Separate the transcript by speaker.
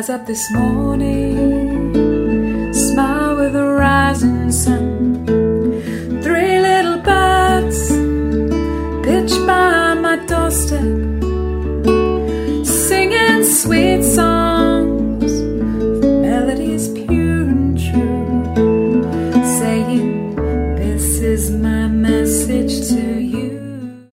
Speaker 1: rise up this morning, smile with the rising sun. Three little birds pitch by my doorstep, singing sweet songs